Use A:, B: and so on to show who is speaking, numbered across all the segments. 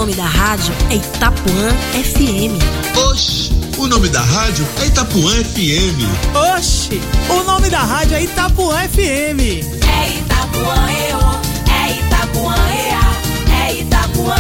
A: nome da rádio é Itapuã FM.
B: Oxi, o nome da rádio é Itapuã FM.
C: Oxi, o nome da rádio é Itapuã FM.
D: É Itapuã EO, é Itapuã EA, é Itapuã.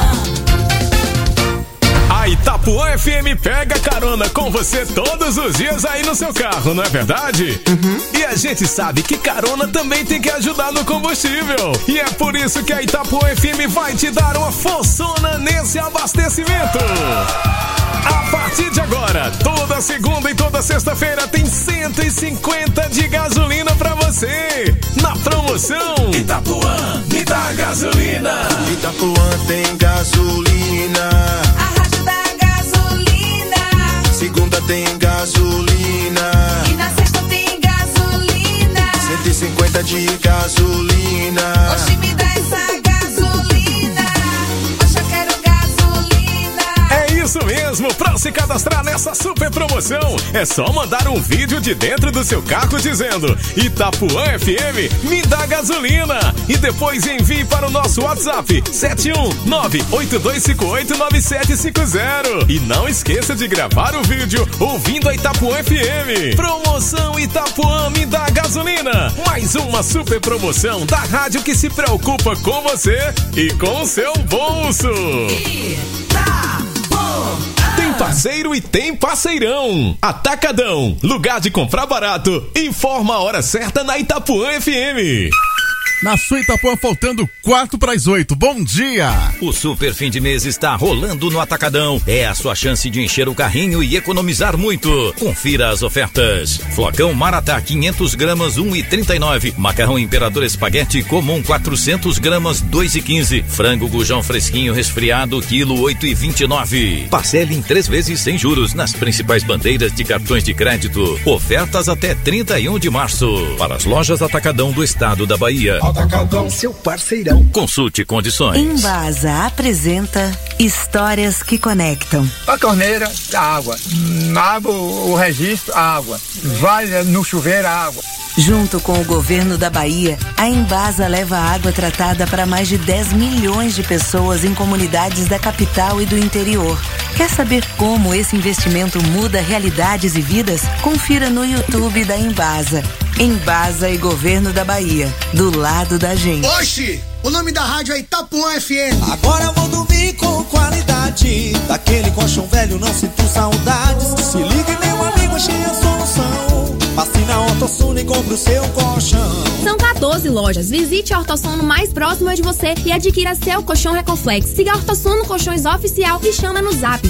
E: A Itapuã FM pega carona com você todos os dias aí no seu carro, não é verdade? E a gente sabe que carona também tem que ajudar no combustível. E é por isso que a Itapuã FM vai te dar uma forçona nesse abastecimento. A partir de agora, toda segunda e toda sexta-feira tem 150 de gasolina pra você. Na promoção
F: Itapuã, me dá gasolina.
G: Itapuã tem gasolina.
D: A rádio da gasolina.
G: Segunda tem gasolina.
D: E na sexta tem gasolina.
G: 150 de gasolina.
D: Oxi, me dá essa gasolina. Oxe, eu quero gasolina.
E: É isso mesmo, pra se cadastrar nessa super promoção, é só mandar um vídeo de dentro do seu carro dizendo Itapuã FM, me dá gasolina. E depois envie para o nosso WhatsApp 71982589750. E não esqueça de gravar o vídeo ouvindo a Itapuã FM. Promoção Itapuã, me dá gasolina. Mais uma super promoção da rádio que se preocupa com você e com o seu bolso. Tem parceiro e tem parceirão. Atacadão, lugar de comprar barato. Informa a hora certa na Itapuã FM.
H: Na sua Itapuã, faltando 7:45. Bom dia!
F: O super fim de mês está rolando no Atacadão. É a sua chance de encher o carrinho e economizar muito. Confira as ofertas. Flocão Maratá 500 gramas 1,39. Macarrão Imperador Espaguete comum 400 gramas 2,15. Frango Gujão fresquinho resfriado quilo 8,29. Parcele em 3 vezes sem juros nas principais bandeiras de cartões de crédito. Ofertas até 31 de março. Para as lojas Atacadão do estado da Bahia.
I: Atacadão, seu parceirão.
F: Consulte condições.
J: Embasa apresenta Histórias que Conectam.
K: A torneira, a água. Abre o registro, a água. Vai no chuveiro, a água.
J: Junto com o governo da Bahia, a Embasa leva água tratada para mais de 10 milhões de pessoas em comunidades da capital e do interior. Quer saber como esse investimento muda realidades e vidas? Confira no YouTube da Embasa. Embasa e Governo da Bahia, do lado da gente.
L: Oxi, o nome da rádio é Itapuã FM.
M: Agora eu vou dormir com qualidade. Daquele colchão velho não sinto saudades. Se liga, meu amigo, achei a solução. Passe na Ortosono e compre o seu colchão.
N: São 14 lojas. Visite a Ortosono mais próxima de você e adquira seu colchão Recoflex. Siga a Ortosono Colchões Oficial e chama no zap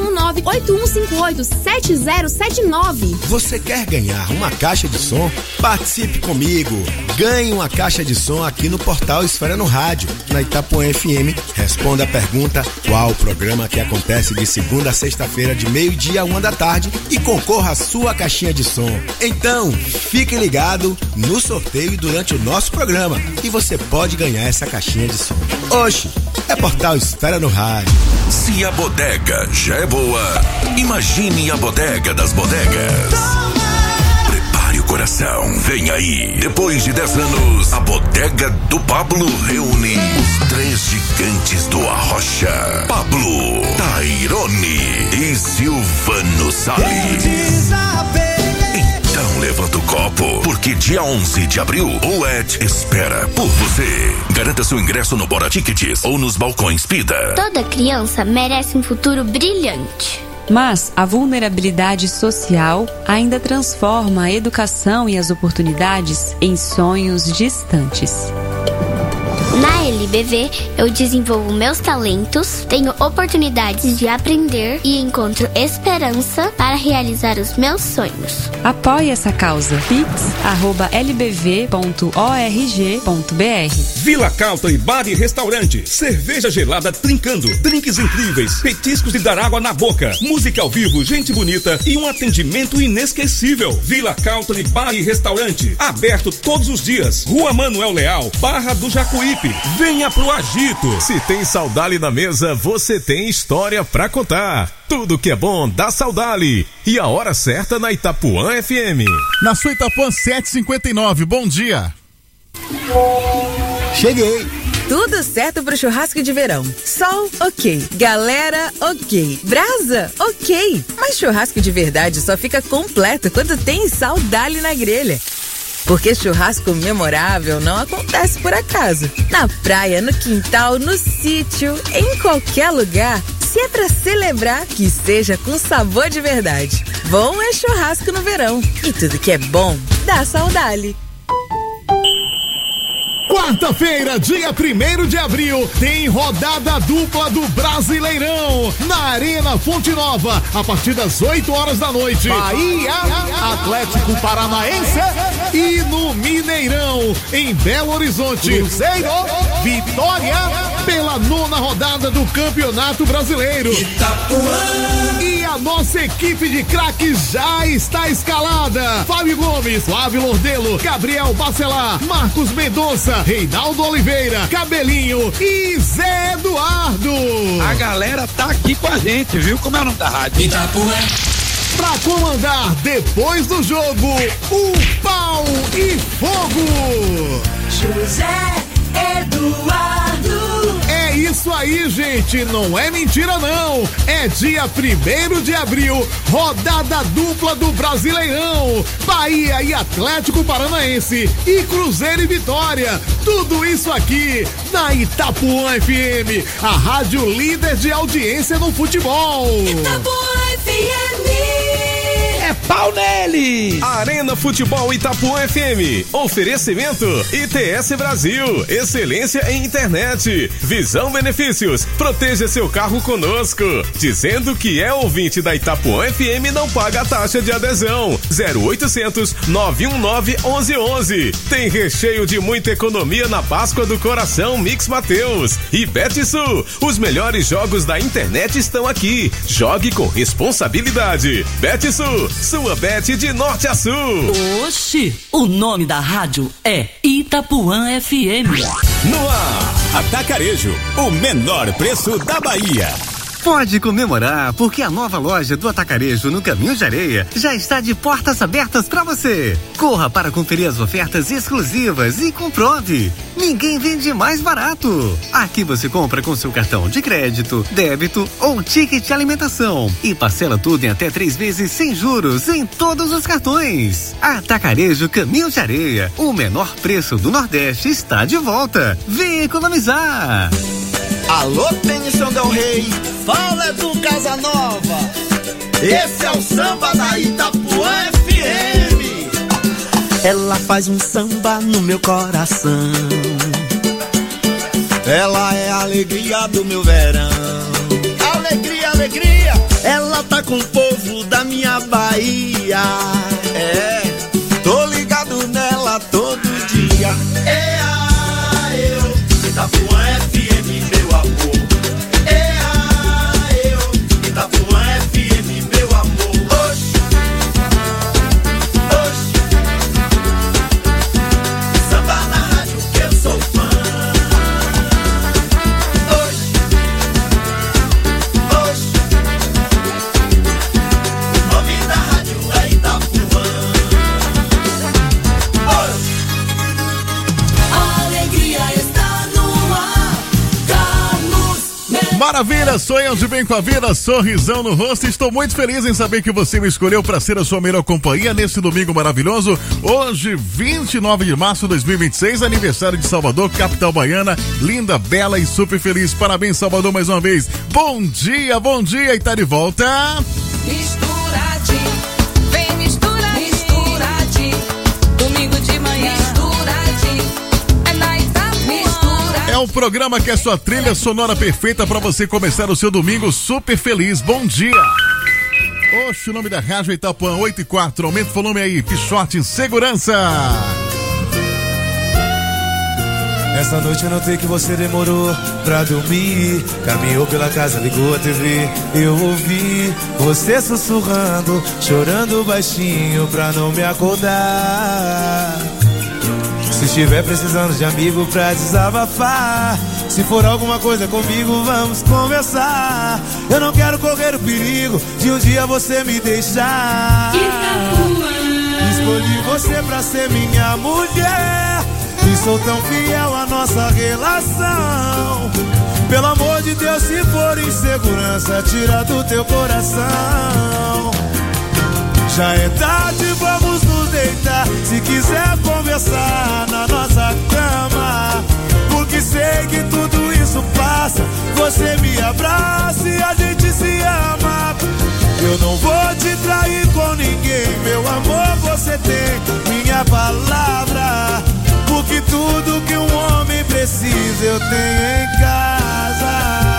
N: 719-8158-7079.
O: Você quer ganhar uma caixa de som? Participe comigo. Ganhe uma caixa de som aqui no portal Esfera no Rádio, na Itapuã FM. Responda a pergunta: qual o programa que acontece de segunda a sexta-feira de 12h a 13h e concorra à sua caixinha de som. Então, fique ligado no sorteio durante o nosso programa e você pode ganhar essa caixinha de som. Oxi, é portal Esfera no Rádio.
F: Se a bodega já é boa, imagine a bodega das bodegas. Prepare o coração, vem aí. Depois de 10 anos, a bodega do Pablo reúne os 3 gigantes do Arrocha: Pablo, Tairone e Silvano Salles. Então levanta o copo, porque dia 11 de abril o Ed espera por você. Garanta seu ingresso no Bora Tickets ou nos balcões Pida.
P: Toda criança merece um futuro brilhante.
Q: Mas a vulnerabilidade social ainda transforma a educação e as oportunidades em sonhos distantes.
P: Na LBV, eu desenvolvo meus talentos, tenho oportunidades de aprender e encontro esperança para realizar os meus sonhos.
Q: Apoie essa causa. pix@lbv.org.br.
R: Vila Carlton Bar e Restaurante. Cerveja gelada trincando, drinks incríveis, petiscos de dar água na boca, música ao vivo, gente bonita e um atendimento inesquecível. Vila Carlton Bar e Restaurante. Aberto todos os dias. Rua Manuel Leal, Barra do Jacuípe. Venha pro agito.
E: Se tem Saudale na mesa, você tem história pra contar. Tudo que é bom dá Saudale. E a hora certa na Itapuã FM.
H: Na sua Itapuã 7:59. Bom dia.
O: Cheguei.
S: Tudo certo pro churrasco de verão. Sol, ok. Galera, ok. Brasa, ok. Mas churrasco de verdade só fica completo quando tem Saudali na grelha. Porque churrasco memorável não acontece por acaso. Na praia, no quintal, no sítio, em qualquer lugar. Se é pra celebrar, que seja com sabor de verdade. Bom é churrasco no verão. E tudo que é bom, dá Saudali.
H: Quarta-feira, dia 1º de abril, tem rodada dupla do Brasileirão na Arena Fonte Nova, a partir das 8 horas da noite. Bahia, Atlético Paranaense e no Mineirão, em Belo Horizonte, Cruzeiro, Vitória, pela 9ª rodada do Campeonato Brasileiro. E a nossa equipe de craques já está escalada. Fábio Gomes, Flávio Lordelo, Gabriel Bacelar, Marcos Mendonça, Reinaldo Oliveira, Cabelinho e Zé Eduardo.
T: A galera tá aqui com a gente, viu? Como é o nome da rádio?
H: Itapuã. Pra comandar depois do jogo, o pau e fogo.
D: José Eduardo.
H: É isso aí, gente, não é mentira não. É dia 1º de abril, rodada dupla do Brasileirão. Bahia e Atlético Paranaense e Cruzeiro e Vitória. Tudo isso aqui na Itapuã FM, a rádio líder de audiência no futebol.
D: Itapuã FM.
T: É pau nele!
E: Arena Futebol Itapuã FM. Oferecimento ITS Brasil. Excelência em internet. Visão Benefícios. Proteja seu carro conosco. Dizendo que é ouvinte da Itapuã FM, não paga a taxa de adesão. 0800 919 1111. Tem recheio de muita economia na Páscoa do Coração Mix Mateus. E Betsul. Os melhores jogos da internet estão aqui. Jogue com responsabilidade. Betsul. Sua bet de norte a sul.
U: Oxi, o nome da rádio é Itapuã FM.
V: No ar, Atacarejo, o menor preço da Bahia. Pode comemorar, porque a nova loja do Atacarejo no Caminho de Areia já está de portas abertas para você. Corra para conferir as ofertas exclusivas e comprove. Ninguém vende mais barato. Aqui você compra com seu cartão de crédito, débito ou ticket de alimentação e parcela tudo em até 3 vezes sem juros em todos os cartões. Atacarejo Caminho de Areia, o menor preço do Nordeste está de volta. Vem economizar.
W: Alô, Tennyson Del Rey, fala do Casa Nova. Esse é o samba da Itapuã FM.
M: Ela faz um samba no meu coração.
W: Ela é a alegria do meu verão. Alegria, alegria.
M: Ela tá com o povo da minha Bahia.
W: É, tô ligado nela todo dia. É a eu, Itapuã FM, meu amor. É a eu, Itapuã FM, meu amor. Oxi, oxi. Samba na rádio que eu sou fã. Oxi, oxi. O nome da rádio é Itapuã. Oxi. A alegria está no ar. Carlos
H: Maravilha, sonhos de bem com a vida, sorrisão no rosto. Estou muito feliz em saber que você me escolheu para ser a sua melhor companhia nesse domingo maravilhoso. Hoje, 29 de março de 2026, aniversário de Salvador, capital baiana, linda, bela e super feliz. Parabéns, Salvador, mais uma vez. Bom dia e tá de volta.
D: Misturade, vem misturar, misturade. Domingo de manhã, misturade. É na Itapuã.
H: É o programa que é sua trilha sonora perfeita para você começar o seu domingo super feliz. Bom dia. Oxe, o nome da rádio é Itapuã 8/4. Aumenta o volume aí, Pichote em segurança.
G: Essa noite eu notei que você demorou pra dormir. Caminhou pela casa, ligou a TV. Eu ouvi você sussurrando, chorando baixinho pra não me acordar. Se estiver precisando de amigo pra desabafar, se for alguma coisa comigo, vamos conversar. Eu não quero correr o perigo de um dia você me deixar. Escolhi você pra ser minha mulher. E sou tão fiel à nossa relação. Pelo amor de Deus, se for insegurança, tira do teu coração. Já é tarde, vamos nos deitar. Se quiser conversar na nossa cama, porque sei que tudo isso passa. Você me abraça e a gente se ama. Eu não vou te trair com ninguém, meu amor, você tem minha palavra. Porque tudo que um homem precisa eu tenho em casa.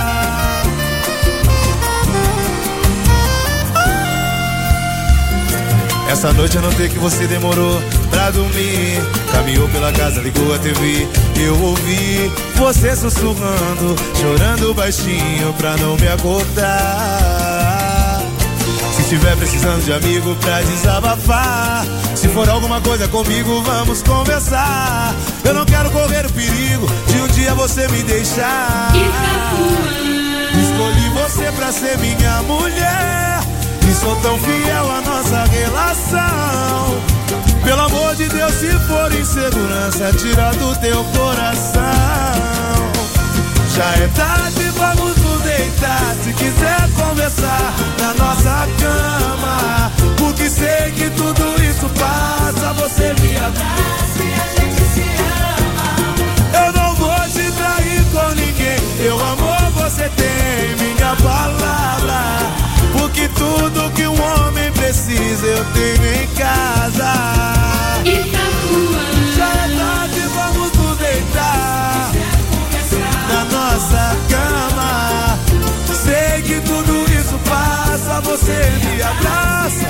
G: Essa noite eu notei que você demorou pra dormir. Caminhou pela casa, ligou a TV. Eu ouvi você sussurrando, chorando baixinho pra não me acordar. Se estiver precisando de amigo pra desabafar, se for alguma coisa comigo, vamos conversar. Eu não quero correr o perigo de um dia você me deixar. Escolhi você pra ser minha mulher e sou tão fiel à nossa relação. Pelo amor de Deus, se for insegurança, tira do teu coração. Já é tarde, vamos nos deitar. Se quiser conversar na nossa cama, porque sei que tudo isso passa. Você me abraça e a gente se ama. Eu não vou te trair com ninguém, meu amor, você tem minha palavra. Porque tudo que um homem precisa eu tenho em casa. Já é tarde, vamos nos deitar na nossa cama. Sei que tudo isso passa. Você me abraça.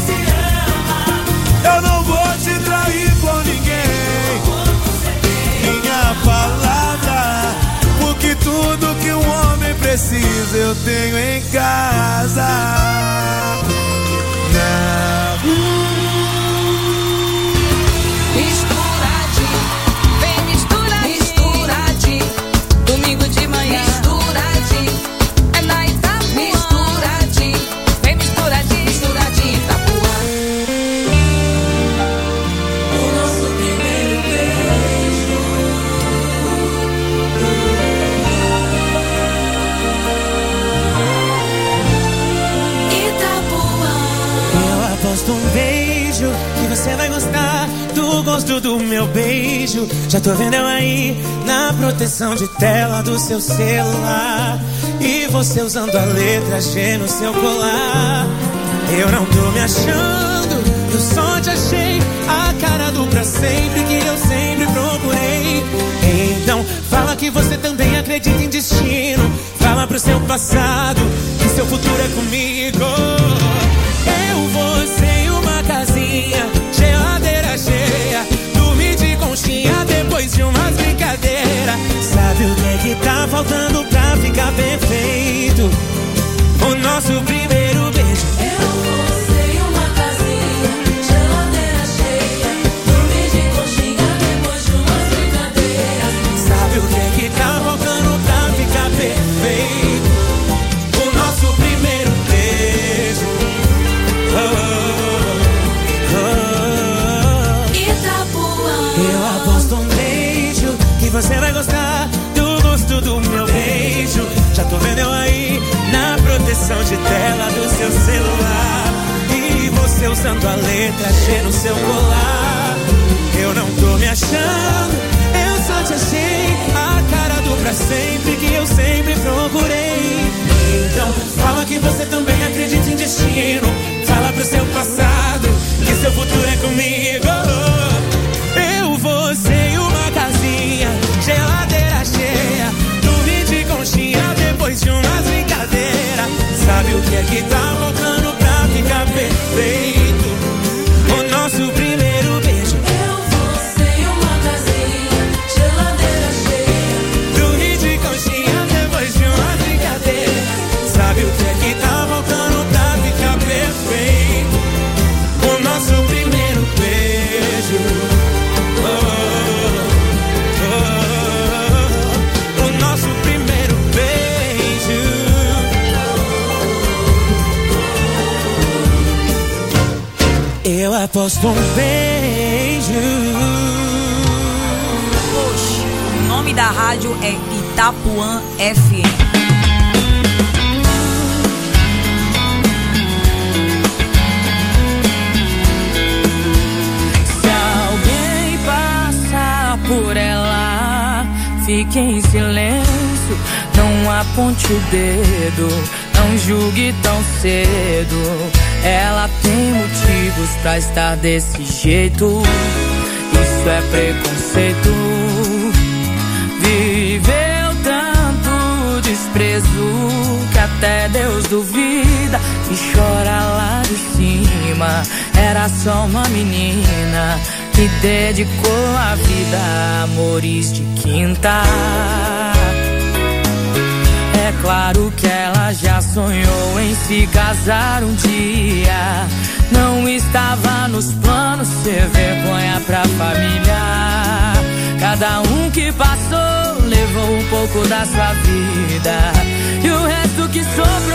G: Eu não vou te trair com ninguém, minha palavra. Porque tudo que um homem precisa eu tenho em casa.
D: Misturadinho, vem misturadinho. Domingo de manhã, misturadinho. É na Itapuã, misturadinho. Vem misturadinho, misturadinho, Itapuã. O nosso primeiro beijo. Itapuã.
A: Eu aposto um beijo que você vai gostar do gosto do meu beijo. Já tô vendo eu aí na proteção de tela do seu celular, e você usando a letra G no seu colar. Eu não tô me achando, eu só te achei a cara do pra sempre que eu sempre procurei. Então fala que você também acredita em destino. Fala pro seu passado que seu futuro é comigo. Eu, você e uma casinha, geladeira cheia, dormir de conchinha depois de umas brincadeiras. Sabe o que é que tá faltando pra ficar perfeito? O nosso primeiro beijo.
D: Eu, você e uma casinha, geladeira cheia, dormir de conchinha depois de umas brincadeiras.
A: Sabe o que é que tá faltando pra ficar perfeito? O nosso primeiro beijo.
D: Itapuã.
A: Eu aposto um beijo que você vai gostar do gosto do meu beijo. Já tô vendo eu aí na proteção de tela do seu celular, e você usando a letra G no seu colar. Eu não tô me achando, eu só te achei a cara do pra sempre que eu sempre procurei. Então fala que você também acredita em destino. Fala pro seu passado que seu futuro é comigo. Eu, você e uma casinha, geladeira cheia, dormir de conchinha depois de umas brincadeiras. Sabe o que é que tá faltando pra ficar perfeito? O nosso primeiro beijo.
D: Eu, você e uma casinha, geladeira cheia,
A: dormir de conchinha depois de umas brincadeiras. Sabe o que é que tá faltando pra ficar perfeito? O nosso primeiro beijo. Oh, oh, oh, oh. O nosso primeiro beijo. Eu aposto um beijo
B: rádio é Itapuã FM.
C: Por ela, fique em silêncio, não aponte o dedo, não julgue tão cedo. Ela tem motivos pra estar desse jeito, isso é preconceito. Viveu tanto desprezo que até Deus duvida e chora lá de cima. Era só uma menina que dedicou a vida a amores de quinta. É claro que ela já sonhou em se casar um dia. Não estava nos planos ser vergonha pra família. Cada um que passou levou um pouco da sua vida.